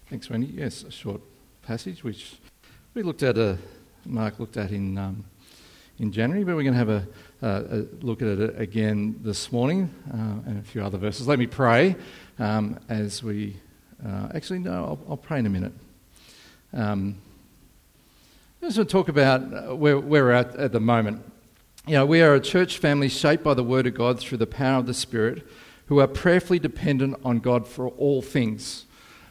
Thanks, Wendy. Yes, a short passage which we Mark looked at in January, but we're going to have a look at it again this morning and a few other verses. Let me pray as we... I'll pray in a minute. I just want to talk about where we're at the moment. You know, we are a church family shaped by the Word of God through the power of the Spirit, who are prayerfully dependent on God for all things.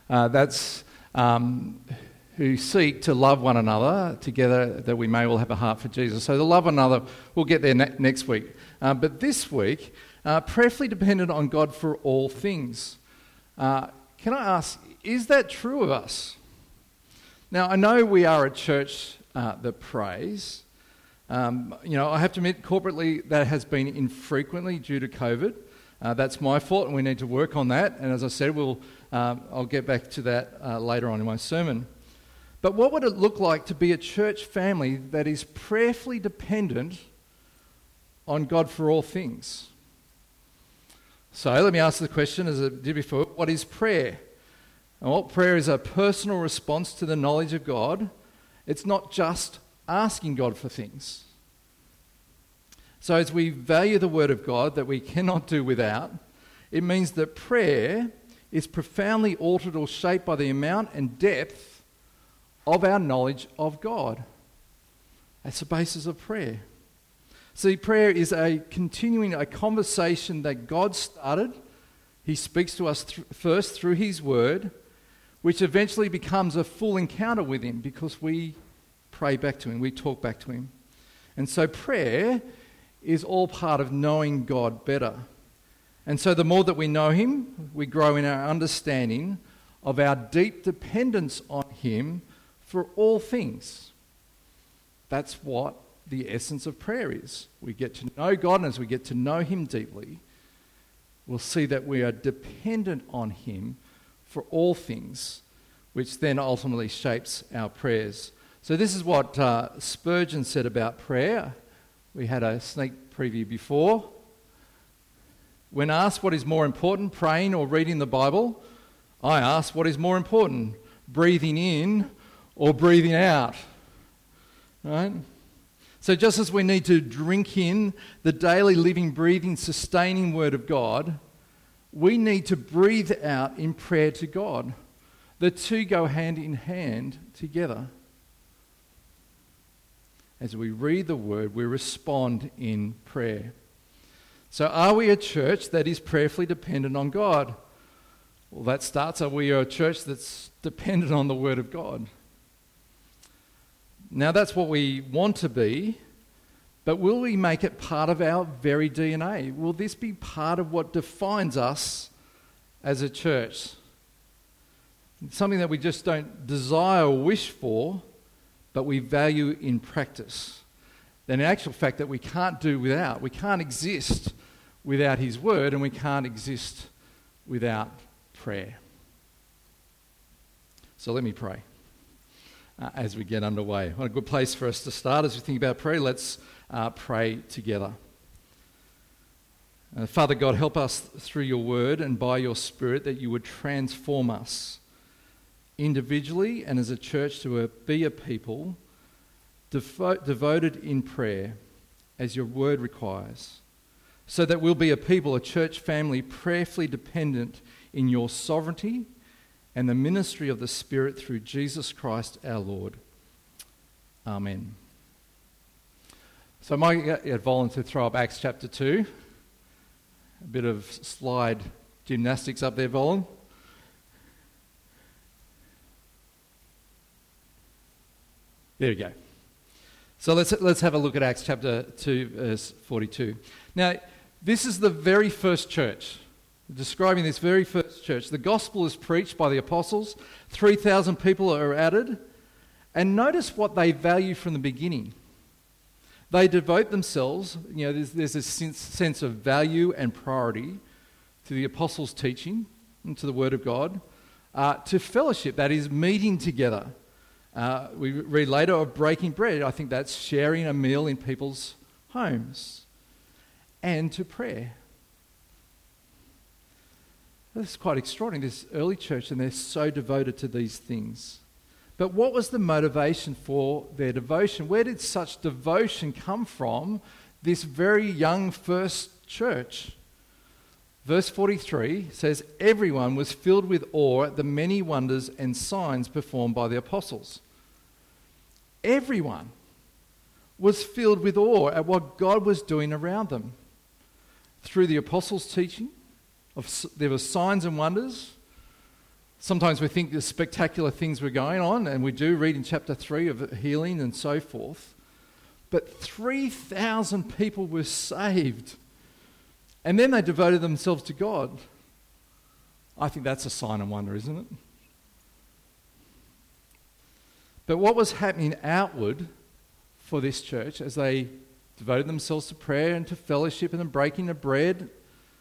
Who seek to love one another together, that we may all have a heart for Jesus. So to love one another, we'll get there next week. But this week, prayerfully dependent on God for all things. Can I ask, is that true of us? Now, I know we are a church that prays. I have to admit, corporately, that has been infrequently due to COVID. That's my fault, and we need to work on that. And as I said, I'll get back to that later on in my sermon. But what would it look like to be a church family that is prayerfully dependent on God for all things? So let me ask the question, as I did before, what is prayer? And what prayer is a personal response to the knowledge of God. It's not just asking God for things. So as we value the Word of God that we cannot do without, it means that prayer is profoundly altered or shaped by the amount and depth of our knowledge of God. That's the basis of prayer. See, prayer is a conversation that God started. He speaks to us first through His Word, which eventually becomes a full encounter with Him because we pray back to Him, we talk back to Him. And so prayer is all part of knowing God better. And so the more that we know Him, we grow in our understanding of our deep dependence on Him for all things. That's what the essence of prayer is. We get to know God, and as we get to know Him deeply, we'll see that we are dependent on Him for all things, which then ultimately shapes our prayers. So this is what Spurgeon said about prayer. We had a sneak preview before. When asked what is more important, praying or reading the Bible, I ask what is more important, breathing in or breathing out. Right? So just as we need to drink in the daily living, breathing, sustaining Word of God, we need to breathe out in prayer to God. The two go hand in hand together. As we read the Word, we respond in prayer. So are we a church that is prayerfully dependent on God? Well, that starts, are we a church that's dependent on the Word of God? Now that's what we want to be, but will we make it part of our very DNA? Will this be part of what defines us as a church? Something that we just don't desire or wish for, but we value in practice. Then in actual fact that we can't do without. We can't exist without His Word, and we can't exist without prayer. So let me pray as we get underway. What a good place for us to start as we think about prayer. Let's pray together. Father God, help us through your Word and by your Spirit that you would transform us individually and as a church to be a people devoted in prayer as your Word requires, so that we'll be a people, a church family, prayerfully dependent in your sovereignty and the ministry of the Spirit through Jesus Christ our Lord. Amen. So I might get Volin to throw up Acts chapter 2. A bit of slide gymnastics up there, Volin. There we go. So let's have a look at Acts chapter 2, verse 42. Now, this is the very first church. Describing this very first church. The gospel is preached by the apostles. 3,000 people are added. And notice what they value from the beginning. They devote themselves, there's a sense of value and priority to the apostles' teaching and to the Word of God, to fellowship, that is meeting together. We read later of breaking bread. I think that's sharing a meal in people's homes. And to prayer. This is quite extraordinary, this early church, and they're so devoted to these things. But what was the motivation for their devotion? Where did such devotion come from, this very young first church? Verse 43 says, everyone was filled with awe at the many wonders and signs performed by the apostles. Everyone was filled with awe at what God was doing around them. Through the apostles' teaching, there were signs and wonders. Sometimes we think the spectacular things were going on, and we do read in chapter 3 of healing and so forth. But 3,000 people were saved. And then they devoted themselves to God. I think that's a sign and wonder, isn't it? But what was happening outward for this church as they devoted themselves to prayer and to fellowship and the breaking of bread?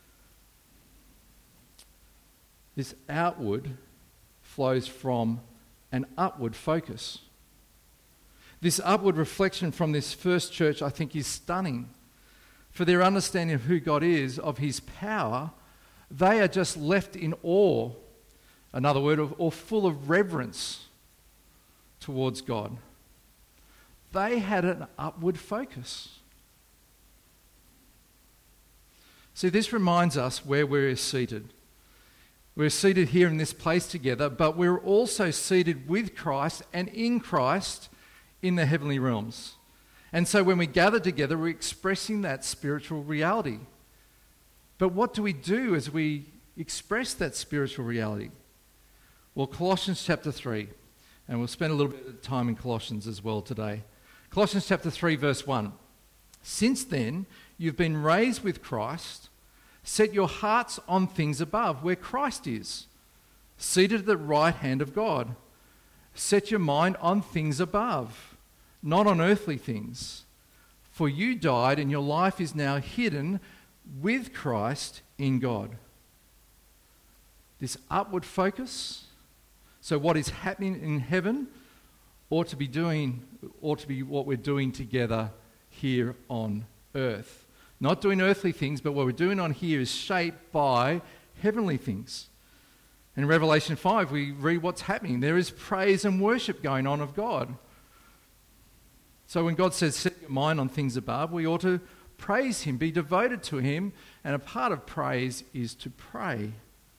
This outward flows from an upward focus. This upward reflection from this first church, I think, is stunning. For their understanding of who God is, of his power, they are just left in awe, another word, or full of reverence towards God. They had an upward focus. See, this reminds us where we're seated. We're seated here in this place together, but we're also seated with Christ and in Christ in the heavenly realms. And so when we gather together, we're expressing that spiritual reality. But what do we do as we express that spiritual reality? Well, Colossians chapter 3, and we'll spend a little bit of time in Colossians as well today. Colossians chapter 3, verse 1. Since then, you've been raised with Christ. Set your hearts on things above, where Christ is, seated at the right hand of God. Set your mind on things above, not on earthly things. For you died, and your life is now hidden with Christ in God. This upward focus, so what is happening in heaven ought to be what we're doing together here on earth. Not doing earthly things, but what we're doing on here is shaped by heavenly things. In Revelation 5, we read what's happening. There is praise and worship going on of God. So when God says, set your mind on things above, we ought to praise him, be devoted to him, and a part of praise is to pray.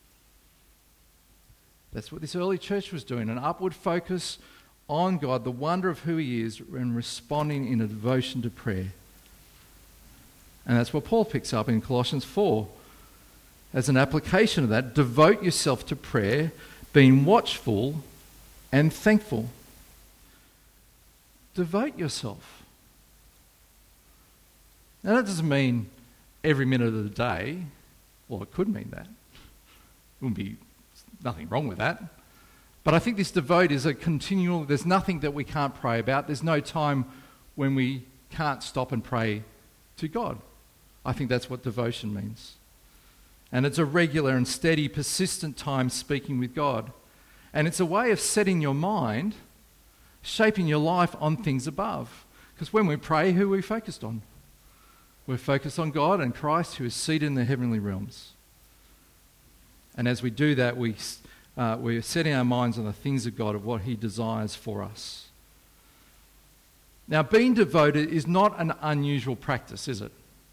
That's what this early church was doing, an upward focus on God, the wonder of who he is, and responding in a devotion to prayer. And that's what Paul picks up in Colossians 4. As an application of that, devote yourself to prayer, being watchful and thankful. Devote yourself. Now that doesn't mean every minute of the day. Well, it could mean that. Wouldn't be nothing wrong with that. But I think this devote is a continual, there's nothing that we can't pray about. There's no time when we can't stop and pray to God. I think that's what devotion means. And it's a regular and steady, persistent time speaking with God. And it's a way of setting your mind, shaping your life on things above. Because when we pray, who are we focused on? We're focused on God and Christ, who is seated in the heavenly realms. And as we do that, we're setting our minds on the things of God, of what he desires for us. Now, being devoted is not an unusual practice, is it?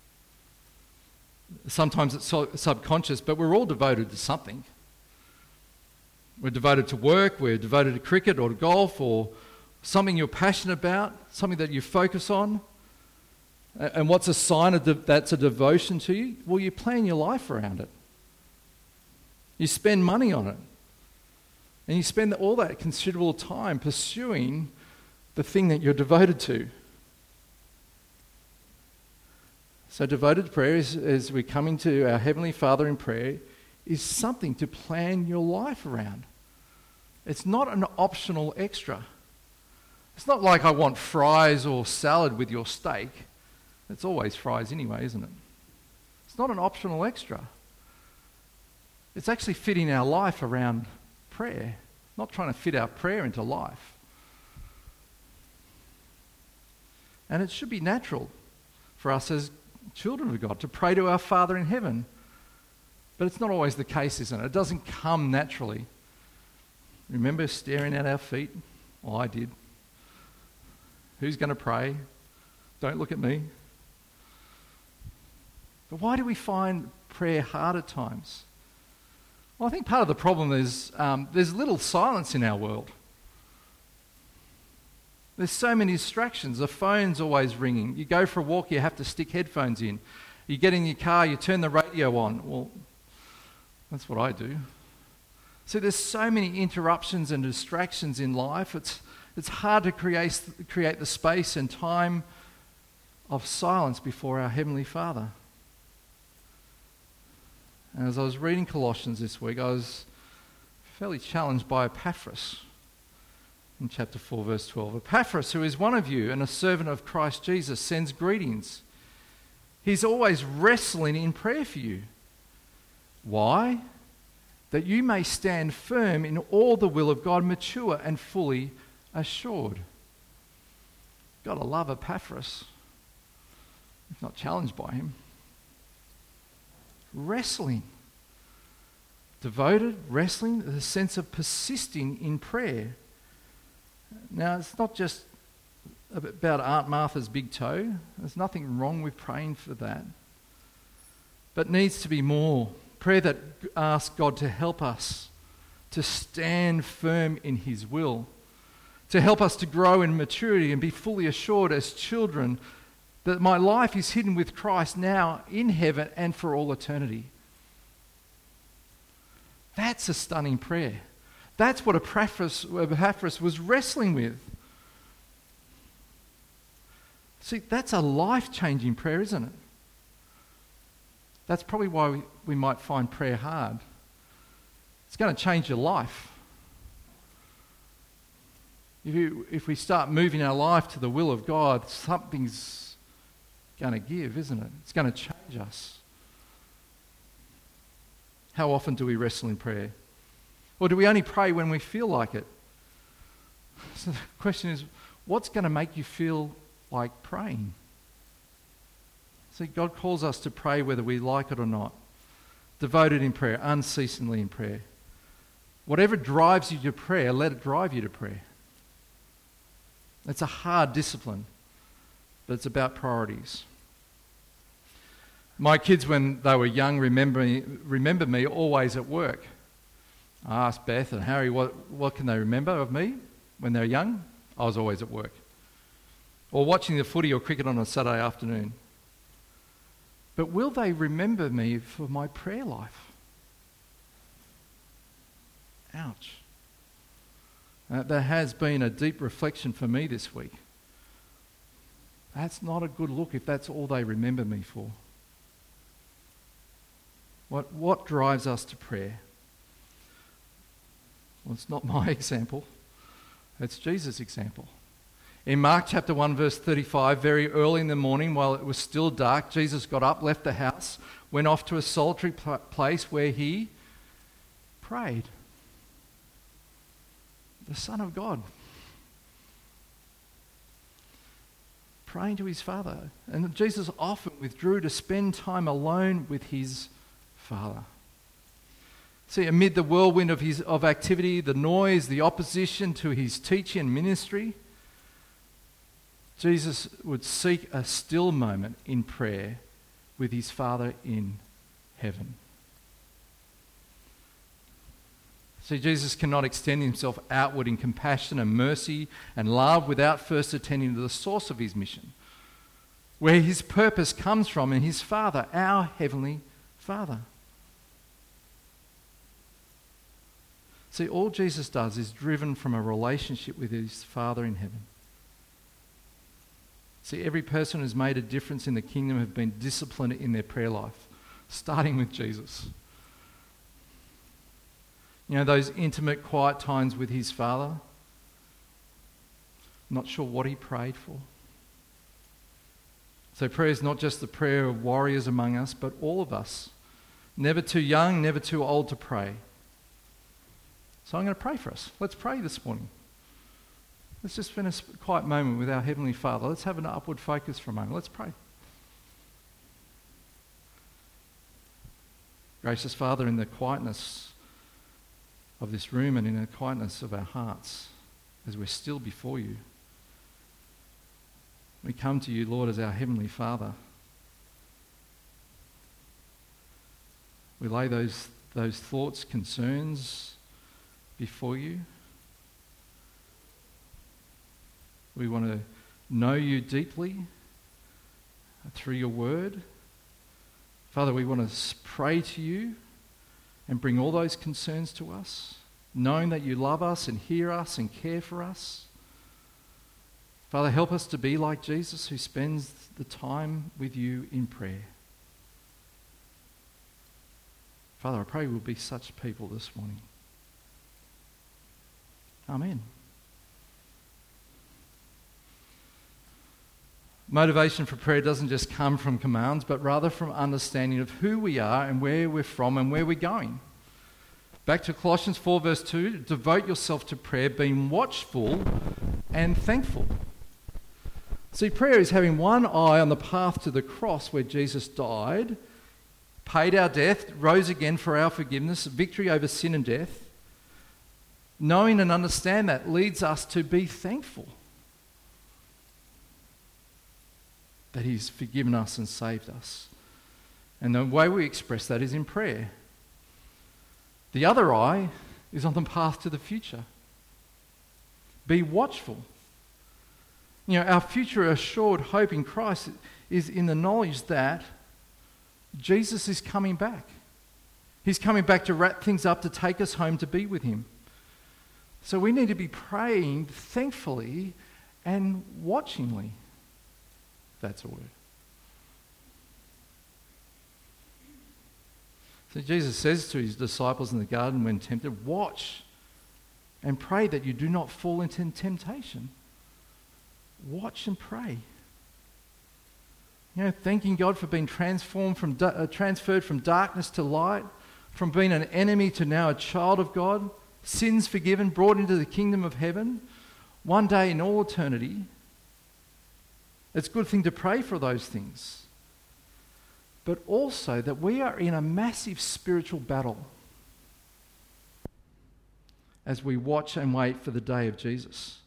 Sometimes it's subconscious, but we're all devoted to something. We're devoted to work, we're devoted to cricket or to golf or something you're passionate about, something that you focus on. And what's a sign of that's a devotion to you? Well, you plan your life around it. You spend money on it. And you spend all that considerable time pursuing the thing that you're devoted to. So devoted prayer, as we're coming to our Heavenly Father in prayer, is something to plan your life around. It's not an optional extra. It's not like I want fries or salad with your steak. It's always fries anyway, isn't it? It's not an optional extra. It's actually fitting our life around prayer, not trying to fit our prayer into life. And it should be natural for us as children of God to pray to our Father in heaven. But it's not always the case, isn't it? It doesn't come naturally. Remember staring at our feet? Well, I did. Who's going to pray? Don't look at me. But why do we find prayer hard at times? Well, I think part of the problem is there's little silence in our world. There's so many distractions. The phone's always ringing. You go for a walk, you have to stick headphones in. You get in your car, you turn the radio on. Well, that's what I do. So there's so many interruptions and distractions in life. It's hard to create the space and time of silence before our Heavenly Father. And as I was reading Colossians this week, I was fairly challenged by Epaphras in chapter 4, verse 12. Epaphras, who is one of you and a servant of Christ Jesus, sends greetings. He's always wrestling in prayer for you. Why? That you may stand firm in all the will of God, mature and fully assured. Gotta love Epaphras, if not challenged by him. Wrestling. Devoted, wrestling, the sense of persisting in prayer. Now, it's not just about Aunt Martha's big toe. There's nothing wrong with praying for that. But needs to be more. Prayer that asks God to help us to stand firm in His will, to help us to grow in maturity and be fully assured as children that my life is hidden with Christ now in heaven and for all eternity. That's a stunning prayer. That's what Epaphras was wrestling with. See, that's a life-changing prayer, isn't it? That's probably why we might find prayer hard. It's going to change your life. If we start moving our life to the will of God, something's going to give, isn't it? It's going to change us. How often do we wrestle in prayer? Or do we only pray when we feel like it? So the question is, what's going to make you feel like praying? See, God calls us to pray whether we like it or not. Devoted in prayer, unceasingly in prayer. Whatever drives you to prayer, let it drive you to prayer. It's a hard discipline, but it's about priorities. My kids, when they were young, remember me always at work. I asked Beth and Harry, what can they remember of me when they were young? I was always at work. Or watching the footy or cricket on a Saturday afternoon. But will they remember me for my prayer life? Ouch. There has been a deep reflection for me this week. That's not a good look if that's all they remember me for. What drives us to prayer? Well, it's not my example. It's Jesus' example. In Mark chapter 1, verse 35, very early in the morning, while it was still dark, Jesus got up, left the house, went off to a solitary place where he prayed. The Son of God. Praying to his Father. And Jesus often withdrew to spend time alone with his Father. See, amid the whirlwind of activity, the noise, the opposition to his teaching and ministry, Jesus would seek a still moment in prayer with his Father in heaven. See, Jesus cannot extend himself outward in compassion and mercy and love without first attending to the source of his mission, where his purpose comes from in his Father, our Heavenly Father. See, all Jesus does is driven from a relationship with his Father in heaven. See, every person who's made a difference in the kingdom have been disciplined in their prayer life, starting with Jesus. You know, those intimate, quiet times with his Father. Not sure what he prayed for. So prayer is not just the prayer of warriors among us, but all of us. Never too young, never too old to pray. So I'm going to pray for us. Let's pray this morning. Let's just spend a quiet moment with our Heavenly Father. Let's have an upward focus for a moment. Let's pray. Gracious Father, in the quietness of this room and in the quietness of our hearts, as we're still before you, we come to you, Lord, as our Heavenly Father. We lay those thoughts, concerns before you. We want to know you deeply through your word. Father, we want to pray to you and bring all those concerns to us, knowing that you love us and hear us and care for us. Father, help us to be like Jesus, who spends the time with you in prayer. Father, I pray we'll be such people this morning. Amen. Motivation for prayer doesn't just come from commands, but rather from understanding of who we are and where we're from and where we're going. Back to Colossians 4 verse 2, devote yourself to prayer, being watchful and thankful. See, prayer is having one eye on the path to the cross where Jesus died, paid our death, rose again for our forgiveness, victory over sin and death. Knowing and understand that leads us to be thankful that he's forgiven us and saved us. And the way we express that is in prayer. The other eye is on the path to the future. Be watchful. You know, our future assured hope in Christ is in the knowledge that Jesus is coming back. He's coming back to wrap things up, to take us home to be with him. So we need to be praying thankfully and watchingly. That's a word. So Jesus says to his disciples in the garden when tempted, watch and pray that you do not fall into temptation. Watch and pray. You know, thanking God for being transferred from darkness to light, from being an enemy to now a child of God, sins forgiven, brought into the kingdom of heaven, one day in all eternity. It's a good thing to pray for those things. But also that we are in a massive spiritual battle as we watch and wait for the day of Jesus.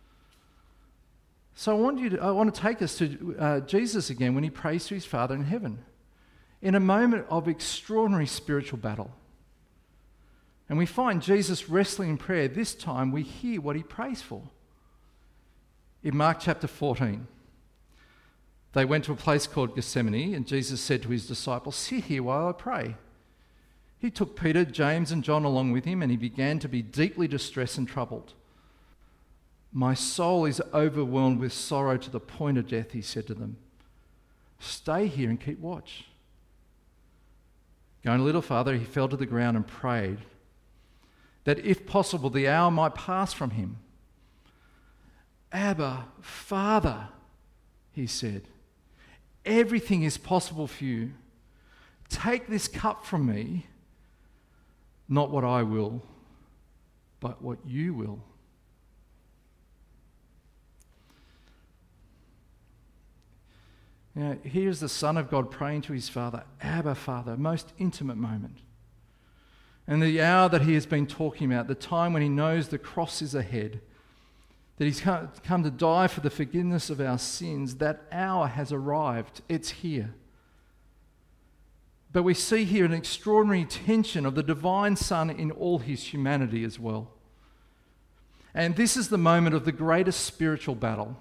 So I want to take us to Jesus again when he prays to his Father in heaven in a moment of extraordinary spiritual battle. And we find Jesus wrestling in prayer. This time we hear what he prays for. In Mark chapter 14, they went to a place called Gethsemane, and Jesus said to his disciples, sit here while I pray. He took Peter, James, and John along with him, and he began to be deeply distressed and troubled. My soul is overwhelmed with sorrow to the point of death, he said to them. Stay here and keep watch. Going a little farther, he fell to the ground and prayed that if possible the hour might pass from him. Abba, Father, he said, everything is possible for you. Take this cup from me, not what I will, but what you will. Now, here's the Son of God praying to his Father, Abba, Father, most intimate moment. And the hour that he has been talking about, the time when he knows the cross is ahead, that he's come to die for the forgiveness of our sins, that hour has arrived. It's here. But we see here an extraordinary tension of the divine Son in all his humanity as well. And this is the moment of the greatest spiritual battle.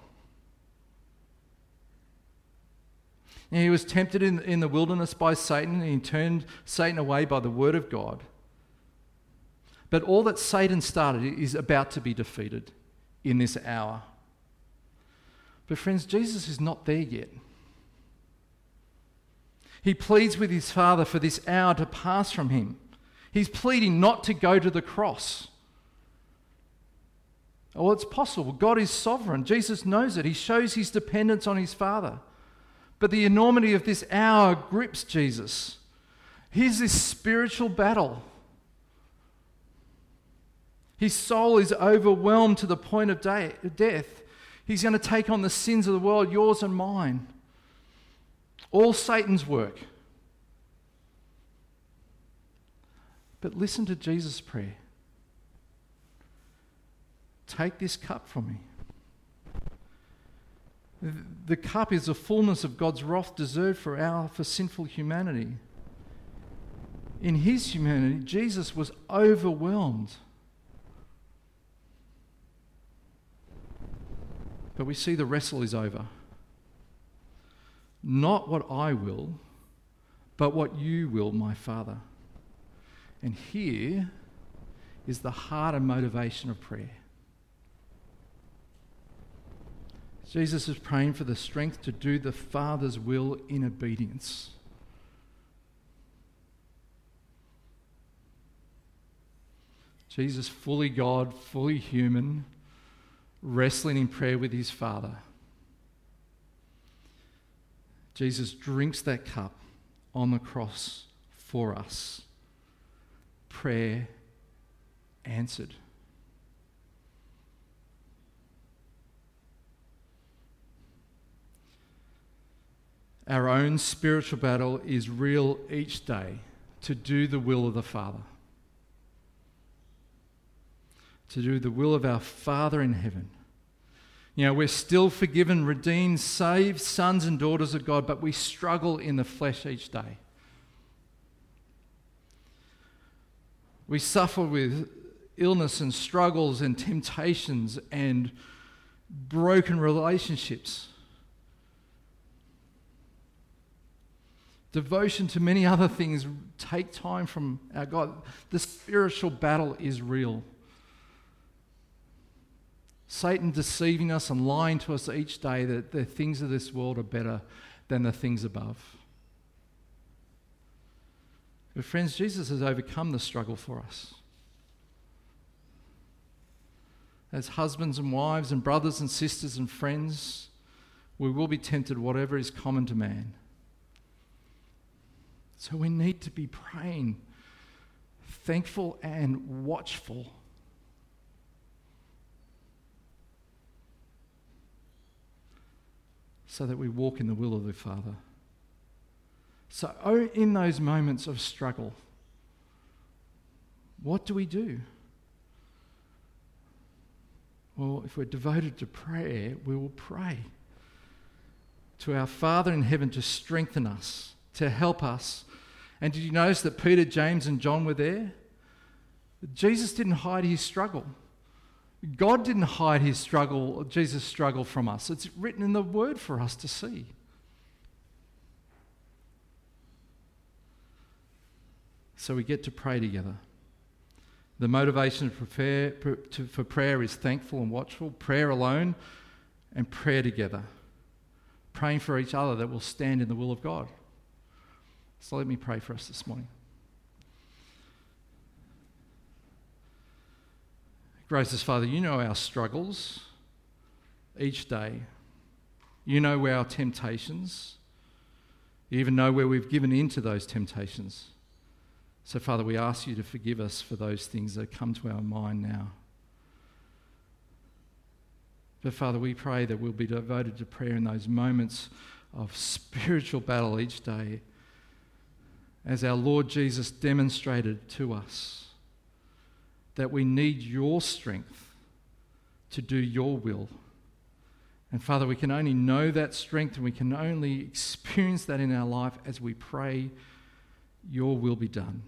And he was tempted in the wilderness by Satan, and he turned Satan away by the word of God. But all that Satan started is about to be defeated in this hour. But friends, Jesus is not there yet. He pleads with his Father for this hour to pass from him. He's pleading not to go to the cross. Well, it's possible. God is sovereign. Jesus knows it. He shows his dependence on his Father. But the enormity of this hour grips Jesus. Here's this spiritual battle. His soul is overwhelmed to the point of death. He's going to take on the sins of the world, yours and mine. All Satan's work. But listen to Jesus' prayer. Take this cup from me. The cup is the fullness of God's wrath deserved for sinful humanity. In his humanity, Jesus was overwhelmed. But we see the wrestle is over. Not what I will, but what you will, my Father. And here is the heart and motivation of prayer. Jesus is praying for the strength to do the Father's will in obedience. Jesus, fully God, fully human, wrestling in prayer with his Father. Jesus drinks that cup on the cross for us. Prayer answered. Our own spiritual battle is real each day to do the will of the Father. To do the will of our Father in heaven. You know, we're still forgiven, redeemed, saved sons and daughters of God, but we struggle in the flesh each day. We suffer with illness and struggles and temptations and broken relationships. Devotion to many other things take time from our God. The spiritual battle is real. Satan deceiving us and lying to us each day that the things of this world are better than the things above. But friends, Jesus has overcome the struggle for us. As husbands and wives and brothers and sisters and friends, we will be tempted whatever is common to man. So we need to be praying, thankful and watchful. So that we walk in the will of the Father. So in those moments of struggle, what do we do? Well, if we're devoted to prayer, we will pray to our Father in heaven to strengthen us, to help us. And did you notice that Peter, James and John were there? Jesus didn't hide his struggle. God didn't hide his struggle, Jesus' struggle from us. It's written in the Word for us to see. So we get to pray together. The motivation for prayer is thankful and watchful, prayer alone, and prayer together. Praying for each other that will stand in the will of God. So let me pray for us this morning. Gracious Father, you know our struggles each day. You know where our temptations. You even know where we've given in to those temptations. So, Father, we ask you to forgive us for those things that come to our mind now. But, Father, we pray that we'll be devoted to prayer in those moments of spiritual battle each day, as our Lord Jesus demonstrated to us that we need your strength to do your will. And Father, we can only know that strength and we can only experience that in our life as we pray, your will be done.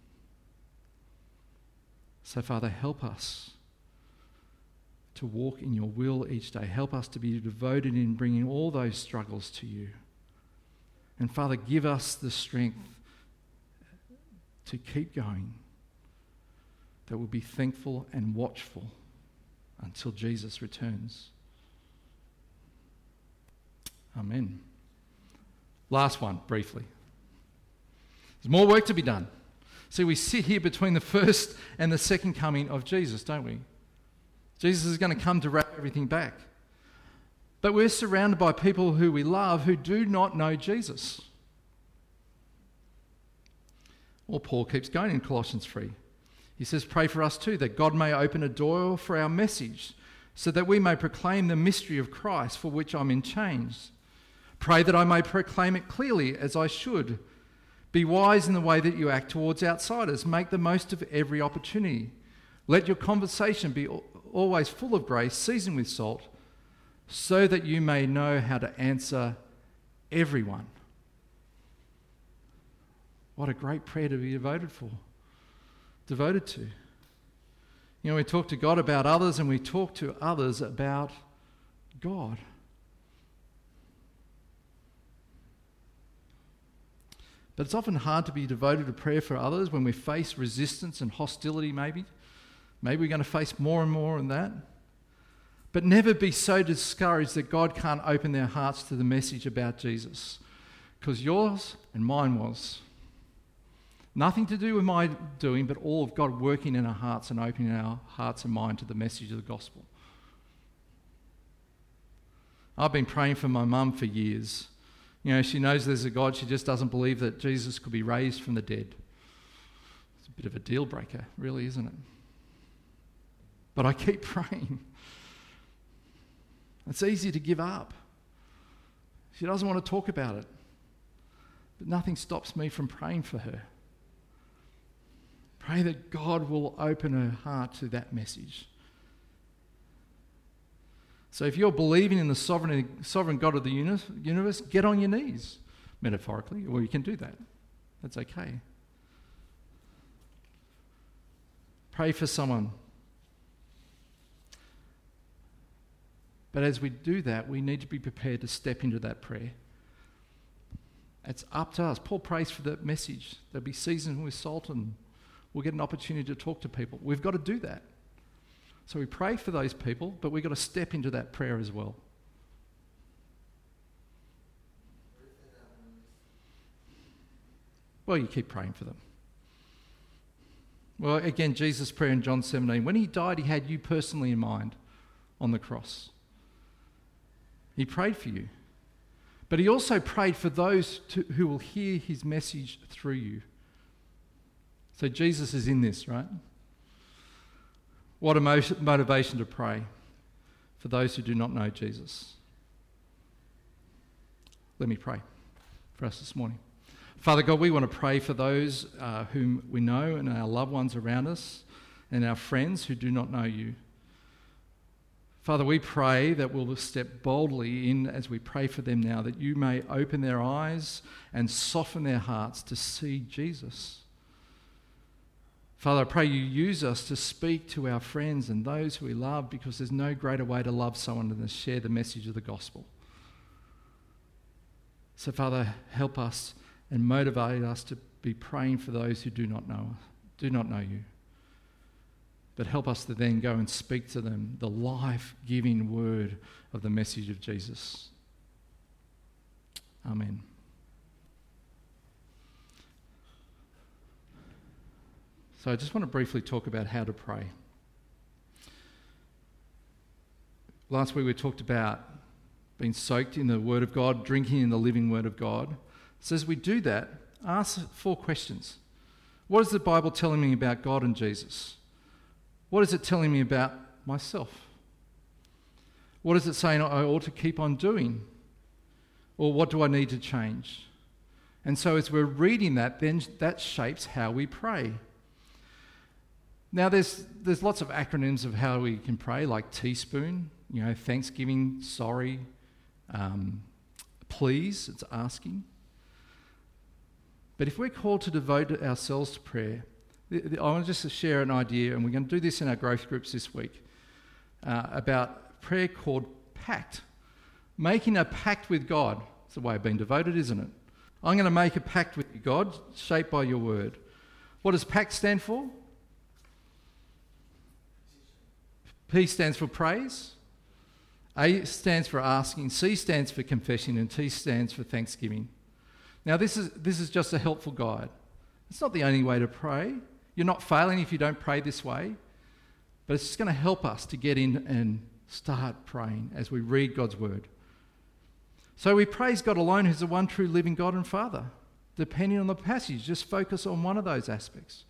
So Father, help us to walk in your will each day. Help us to be devoted in bringing all those struggles to you. And Father, give us the strength to keep going, that we'll be thankful and watchful until Jesus returns. Amen. Last one, briefly. There's more work to be done. See, we sit here between the first and the second coming of Jesus, don't we? Jesus is going to come to wrap everything back. But we're surrounded by people who we love who do not know Jesus. Well, Paul keeps going in Colossians 3. He says, pray for us too, that God may open a door for our message, so that we may proclaim the mystery of Christ, for which I'm in chains. Pray that I may proclaim it clearly as I should. Be wise in the way that you act towards outsiders. Make the most of every opportunity. Let your conversation be always full of grace, seasoned with salt, so that you may know how to answer everyone. What a great prayer to be devoted to. You know, we talk to God about others and we talk to others about God. But it's often hard to be devoted to prayer for others when we face resistance and hostility maybe. Maybe we're going to face more and more in that. But never be so discouraged that God can't open their hearts to the message about Jesus. Because yours and mine was. Nothing to do with my doing, but all of God working in our hearts and opening our hearts and mind to the message of the gospel. I've been praying for my mum for years. You know, she knows there's a God, she just doesn't believe that Jesus could be raised from the dead. It's a bit of a deal breaker, really, isn't it? But I keep praying. It's easy to give up. She doesn't want to talk about it. But nothing stops me from praying for her. Pray that God will open her heart to that message. So if you're believing in the sovereign God of the universe, get on your knees, metaphorically, or you can do that. That's okay. Pray for someone. But as we do that, we need to be prepared to step into that prayer. It's up to us. Paul prays for that message. They'll be seasoned with salt and we'll get an opportunity to talk to people. We've got to do that. So we pray for those people, but we've got to step into that prayer as well. Well, you keep praying for them. Well, again, Jesus' prayer in John 17. When he died, he had you personally in mind on the cross. He prayed for you. But he also prayed for those who will hear his message through you. So Jesus is in this, right? What a motivation to pray for those who do not know Jesus. Let me pray for us this morning. Father God, we want to pray for those whom we know and our loved ones around us and our friends who do not know you. Father, we pray that we'll step boldly in as we pray for them now, that you may open their eyes and soften their hearts to see Jesus. Father, I pray you use us to speak to our friends and those who we love, because there's no greater way to love someone than to share the message of the gospel. So, Father, help us and motivate us to be praying for those who do not know you. But help us to then go and speak to them the life-giving word of the message of Jesus. Amen. So I just want to briefly talk about how to pray. Last week we talked about being soaked in the Word of God, drinking in the living Word of God. So as we do that, ask 4 questions. What is the Bible telling me about God and Jesus? What is it telling me about myself? What is it saying I ought to keep on doing? Or what do I need to change? And so as we're reading that, then that shapes how we pray. Now there's lots of acronyms of how we can pray, like teaspoon, thanksgiving, sorry, please, it's asking. But if we're called to devote ourselves to prayer, I want to just share an idea, and we're going to do this in our growth groups this week, about prayer called pact. Making a pact with God. It's the way of being devoted, isn't it? I'm going to make a pact with you, God, shaped by your word. What does pact stand for? P stands for praise. A stands for asking. C stands for confession. And T stands for thanksgiving. Now, this is just a helpful guide. It's not the only way to pray. You're not failing if you don't pray this way. But it's just going to help us to get in and start praying as we read God's word. So we praise God alone, who's the one true living God and Father. Depending on the passage, just focus on one of those aspects.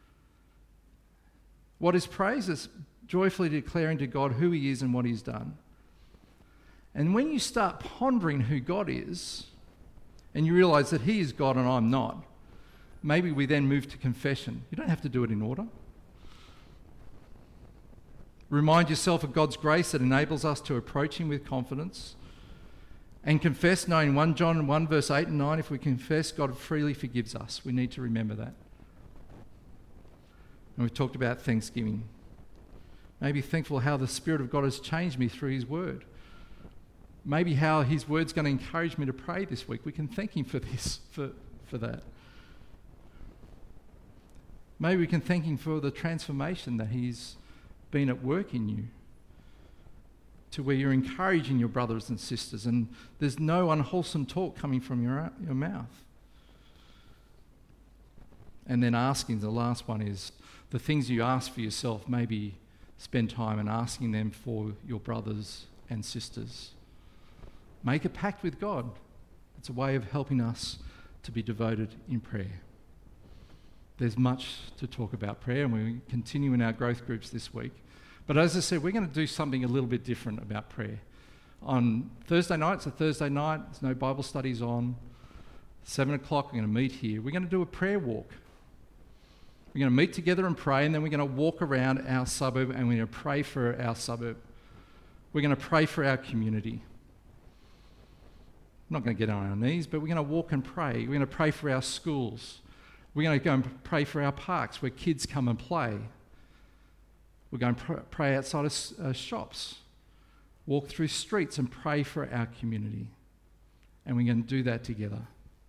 What is praise? It's joyfully declaring to God who he is and what he's done. And when you start pondering who God is, and you realise that he is God and I'm not, maybe we then move to confession. You don't have to do it in order. Remind yourself of God's grace that enables us to approach him with confidence. And confess, knowing 1 John 1 verse 8 and 9, if we confess, God freely forgives us. We need to remember that. And we've talked about Thanksgiving. Maybe thankful how the Spirit of God has changed me through his word. Maybe how his word's going to encourage me to pray this week. We can thank him for this, for that. Maybe we can thank him for the transformation that he's been at work in you, to where you're encouraging your brothers and sisters and there's no unwholesome talk coming from your mouth. And then asking, the last one is the things you ask for yourself, maybe spend time in asking them for your brothers and sisters. Make a pact with God. It's a way of helping us to be devoted in prayer. There's much to talk about prayer, and we continue in our growth groups this week. But as I said, we're going to do something a little bit different about prayer. On Thursday night, it's a Thursday night, there's no Bible studies on. 7 o'clock, we're going to meet here. We're going to do a prayer walk. We're going to meet together and pray, and then we're going to walk around our suburb and we're going to pray for our suburb. We're going to pray for our community. We're not going to get on our knees, but we're going to walk and pray. We're going to pray for our schools. We're going to go and pray for our parks where kids come and play. We're going to pray outside of shops, walk through streets and pray for our community. And we're going to do that together.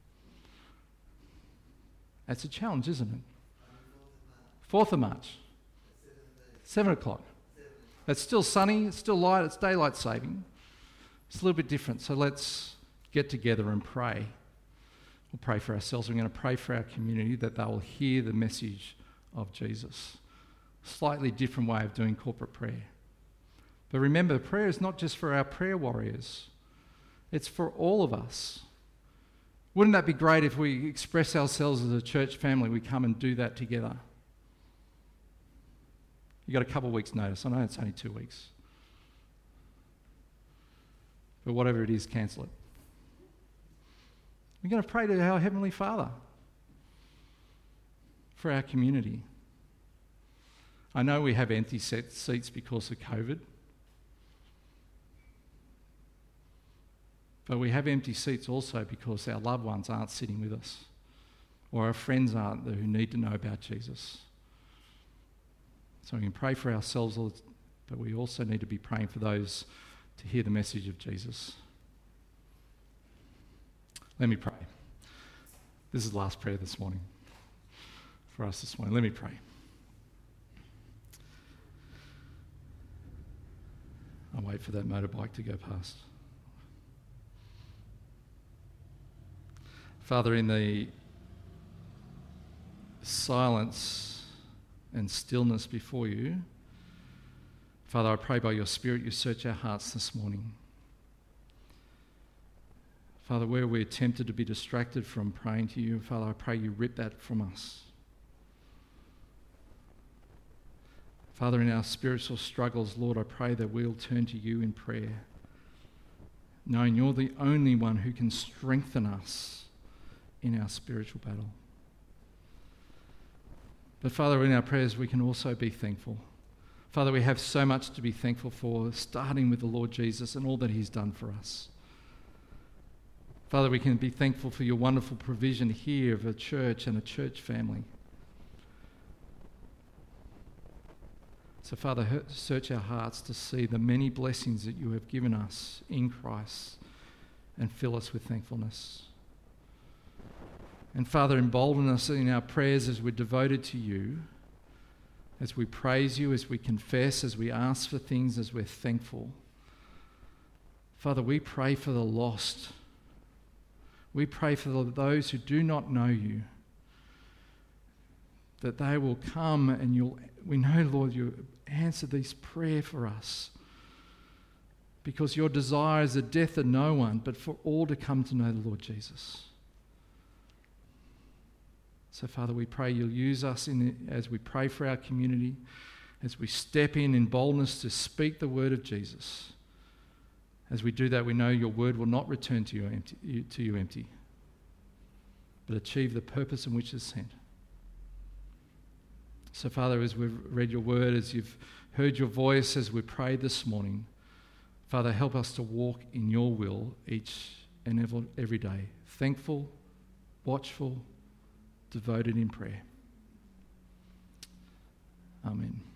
That's a challenge, isn't it? 4th of March. 7 o'clock. It's still sunny, it's still light, it's daylight saving. It's a little bit different, so let's get together and pray. We'll pray for ourselves. We're going to pray for our community that they will hear the message of Jesus. Slightly different way of doing corporate prayer. But remember, prayer is not just for our prayer warriors. It's for all of us. Wouldn't that be great if we express ourselves as a church family, we come and do that together? You got a couple of weeks' notice. I know it's only 2 weeks. But whatever it is, cancel it. We're going to pray to our Heavenly Father for our community. I know we have empty seats because of COVID. But we have empty seats also because our loved ones aren't sitting with us, or our friends aren't there who need to know about Jesus. So we can pray for ourselves, but we also need to be praying for those to hear the message of Jesus. Let me pray. This is the last prayer this morning for us this morning. Let me pray. I'll wait for that motorbike to go past. Father, in the silence and stillness before you, Father, I pray by your Spirit you search our hearts this morning. Father, where we're tempted to be distracted from praying to you, Father, I pray you rip that from us. Father, in our spiritual struggles, Lord, I pray that we'll turn to you in prayer, knowing you're the only one who can strengthen us in our spiritual battle. But Father, in our prayers we can also be thankful. Father, we have so much to be thankful for, starting with the Lord Jesus and all that he's done for us. Father, we can be thankful for your wonderful provision here of a church and a church family. So Father, search our hearts to see the many blessings that you have given us in Christ and fill us with thankfulness. And Father, embolden us in our prayers as we're devoted to you, as we praise you, as we confess, as we ask for things, as we're thankful. Father, we pray for the lost. We pray for those who do not know you, that they will come and we know, Lord, you answer this prayer for us, because your desire is the death of no one, but for all to come to know the Lord Jesus. So, Father, we pray you'll use us as we pray for our community, as we step in boldness to speak the word of Jesus. As we do that, we know your word will not return to you empty. but achieve the purpose in which it's sent. So, Father, as we've read your word, as you've heard your voice, as we prayed this morning, Father, help us to walk in your will each and every day, thankful, watchful, devoted in prayer. Amen.